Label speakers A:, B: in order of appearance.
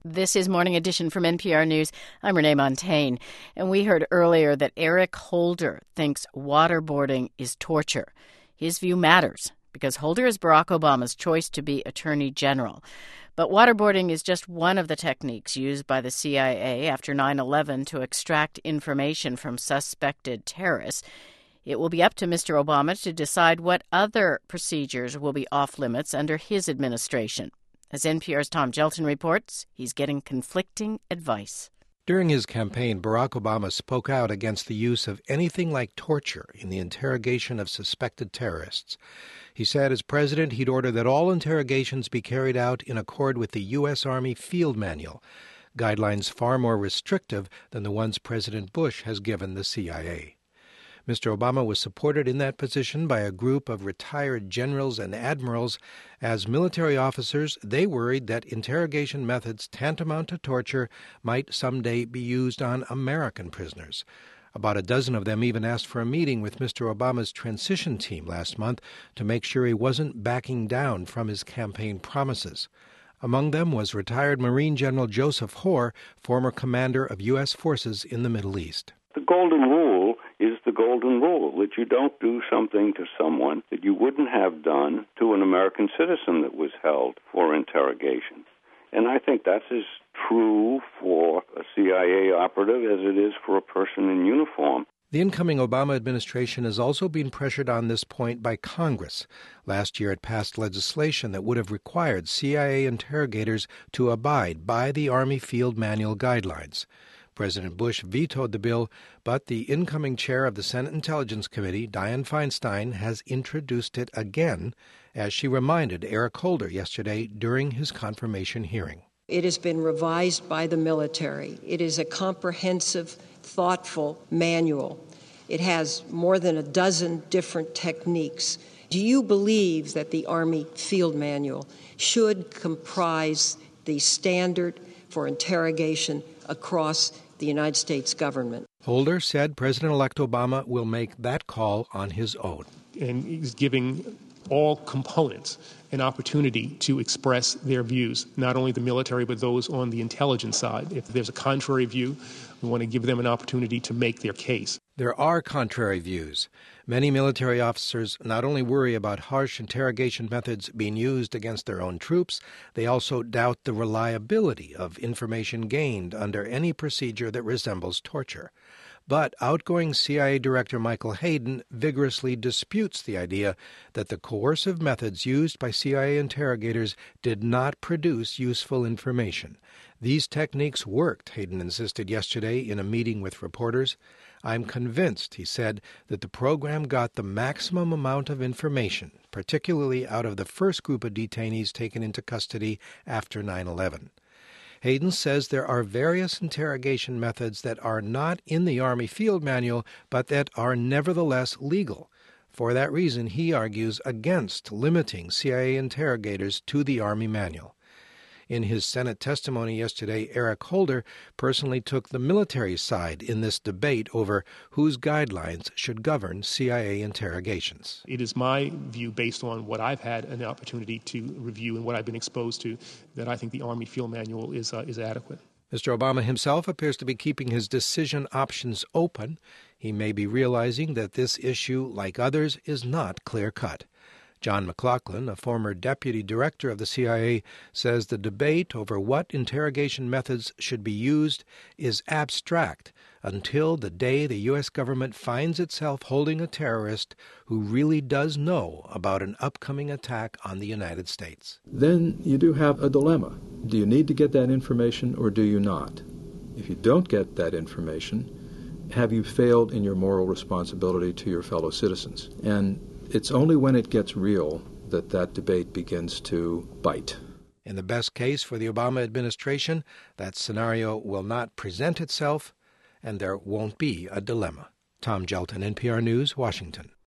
A: This is Morning Edition from NPR News. I'm Renee Montagne, and we heard earlier that Eric Holder thinks waterboarding is torture. His view matters because Holder is Barack Obama's choice to be Attorney General. But waterboarding is just one of the techniques used by the CIA after 9/11 to extract information from suspected terrorists. It will be up to Mr. Obama to decide what other procedures will be off-limits under his administration. As NPR's Tom Gelton reports, he's getting conflicting advice.
B: During his campaign, Barack Obama spoke out against the use of anything like torture in the interrogation of suspected terrorists. He said as president he'd order that all interrogations be carried out in accord with the U.S. Army Field Manual, guidelines far more restrictive than the ones President Bush has given the CIA. Mr. Obama was supported in that position by a group of retired generals and admirals. As military officers, they worried that interrogation methods tantamount to torture might someday be used on American prisoners. About a dozen of them even asked for a meeting with Mr. Obama's transition team last month to make sure he wasn't backing down from his campaign promises. Among them was retired Marine General Joseph Hoare, former commander of U.S. forces in the Middle East.
C: The golden rule is the golden rule, that you don't do something to someone that you wouldn't have done to an American citizen that was held for interrogation. And I think that's as true for a CIA operative as it is for a person in uniform.
B: The incoming Obama administration has also been pressured on this point by Congress. Last year it passed legislation that would have required CIA interrogators to abide by the Army Field Manual guidelines. President Bush vetoed the bill, but the incoming chair of the Senate Intelligence Committee, Dianne Feinstein, has introduced it again, as she reminded Eric Holder yesterday during his confirmation hearing.
D: It has been revised by the military. It is a comprehensive, thoughtful manual. It has more than a dozen different techniques. Do you believe that the Army Field Manual should comprise the standard for interrogation across the United States government?
B: Holder said President-elect Obama will make that call on his own.
E: And he's giving all components an opportunity to express their views, not only the military, but those on the intelligence side. If there's a contrary view, we want to give them an opportunity to make their case.
B: There are contrary views. Many military officers not only worry about harsh interrogation methods being used against their own troops, they also doubt the reliability of information gained under any procedure that resembles torture. But outgoing CIA Director Michael Hayden vigorously disputes the idea that the coercive methods used by CIA interrogators did not produce useful information. These techniques worked, Hayden insisted yesterday in a meeting with reporters. I'm convinced, he said, that the program got the maximum amount of information, particularly out of the first group of detainees taken into custody after 9/11. Hayden says there are various interrogation methods that are not in the Army Field Manual, but that are nevertheless legal. For that reason, he argues against limiting CIA interrogators to the Army Manual. In his Senate testimony yesterday, Eric Holder personally took the military side in this debate over whose guidelines should govern CIA interrogations.
E: It is my view, based on what I've had an opportunity to review and what I've been exposed to, that I think the Army Field Manual is adequate.
B: Mr. Obama himself appears to be keeping his decision options open. He may be realizing that this issue, like others, is not clear-cut. John McLaughlin, a former deputy director of the CIA, says the debate over what interrogation methods should be used is abstract until the day the U.S. government finds itself holding a terrorist who really does know about an upcoming attack on the United States.
F: Then you do have a dilemma. Do you need to get that information or do you not? If you don't get that information, have you failed in your moral responsibility to your fellow citizens? And it's only when it gets real that that debate begins to bite.
B: In the best case for the Obama administration, that scenario will not present itself, and there won't be a dilemma. Tom Gelton, NPR News, Washington.